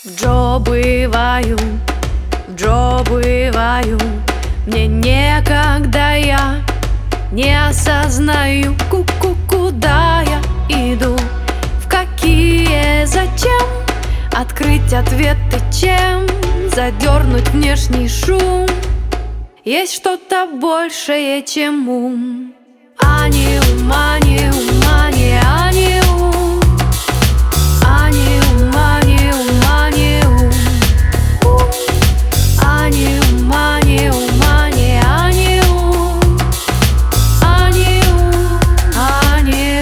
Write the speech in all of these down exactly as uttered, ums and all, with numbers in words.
В Джо бываю, в Джо бываю. Мне некогда, я не осознаю, ку-ку, куда я иду, в какие, зачем, открыть ответы, чем задернуть внешний шум. Есть что-то большее, чем ум. А не ум, а не ум, а не, а не ум. А не ум, а не ум, а не ум. А не ум, а не ум, а не, а не ум. А не ум, а не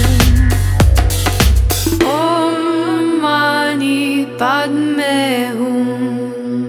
ум. Ом мани падме ум.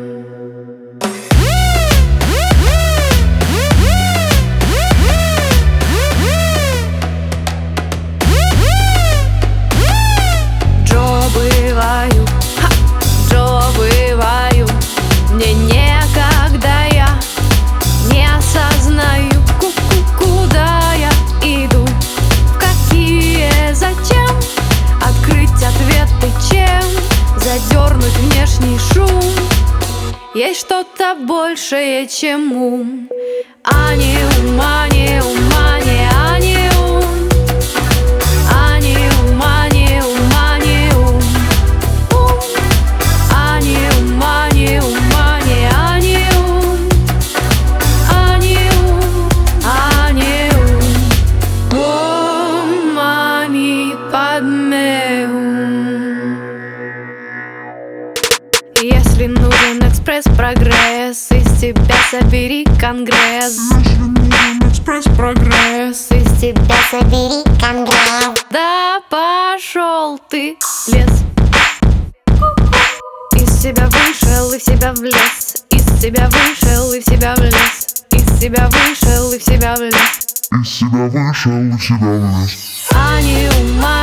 Бываю, ха, Джо бываю. Мне некогда, я не осознаю, ку-ку, куда я иду, в какие, зачем, открыть ответы, чем задернуть внешний шум. Есть что-то большее, чем ум. А не ум, а не ум, а не, а не ум. А не ум, а не ум, а не ум. А не ум, а не ум, а не, а не ум. А не ум, а не ум. Ом мани падме ум. Если нужен экспресс-прогресс, из тебя собери конгресс. Если нужен экспресс-прогресс, из тебя собери конгресс. Да пошел ты в лес. Из себя вышел и в себя влез. Из себя вышел и в себя влез. Из себя вышел и в себя влез. из себя вышел и в себя влез. А не ум, а